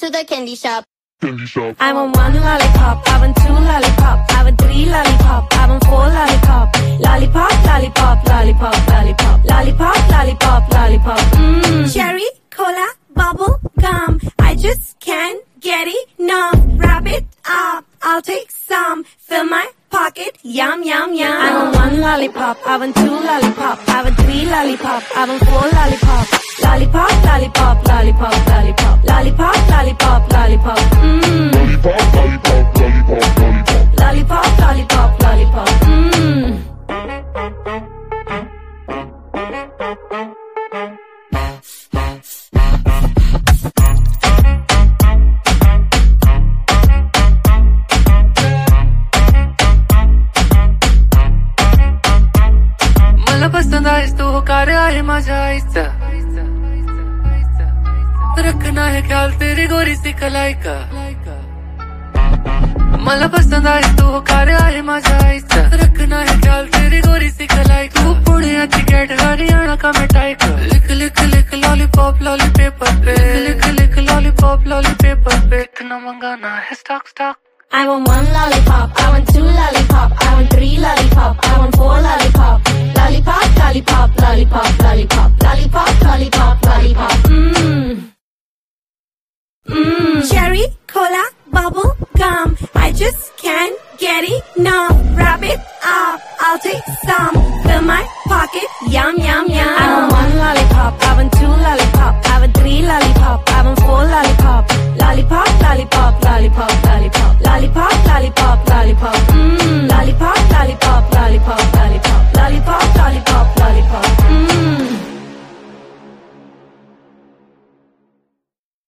to the candy shop. I want one lollipop, I want two lollipop, I want three lollipop, I want four lollipop. Lollipop, lollipop, lollipop, lollipop, lollipop, lollipop, lollipop. Cherry, cola, bubble gum, I just can't get enough. Wrap it up, I'll take some. Fill my pocket, yum, yum, yum. I want one lollipop, I want two lollipop, I want three lollipop, I want four lollipop. Lollipop, lollipop, lollipop, lollipop, lollipop, lollipop, lollipop. Lollipop, lollipop, lollipop, lollipop. Lollipop, lollipop, lollipop. मला पसंद आहेस तू होकार आहे माझ्या आईचा रखना है ख्याल तेरी गोरी सी कलाई का मला पसंद आहेस तू होकार आहे माझ्या आईचा रखना है ख्याल तेरी गोरी सी कलाई का तू पुण्याची कॅट हरियाणा का मिठाई का लिख लिख लिख लॉलीपॉप लॉली पेपर पे लिख लिख लॉलीपॉप लॉली पेपर पे इतना मंगाना है stock stock I want one lollipop, I want two lollipop, I want three lollipop, I want four lollipop. Lollipop, lollipop, lollipop, lollipop, lollipop, lollipop, lollipop. Cherry, cola, bubble gum, I just can't get enough. Wrap it up, I'll take some. Fill my pocket, yum, yum, yum. I want one lollipop, I want two lollipop, I want three lollipop, I want four lollipop. Lollipop, lollipop, lollipop, lollipop, lollipop, lollipop, lollipop. Lollipop, lollipop, lollipop, lollipop.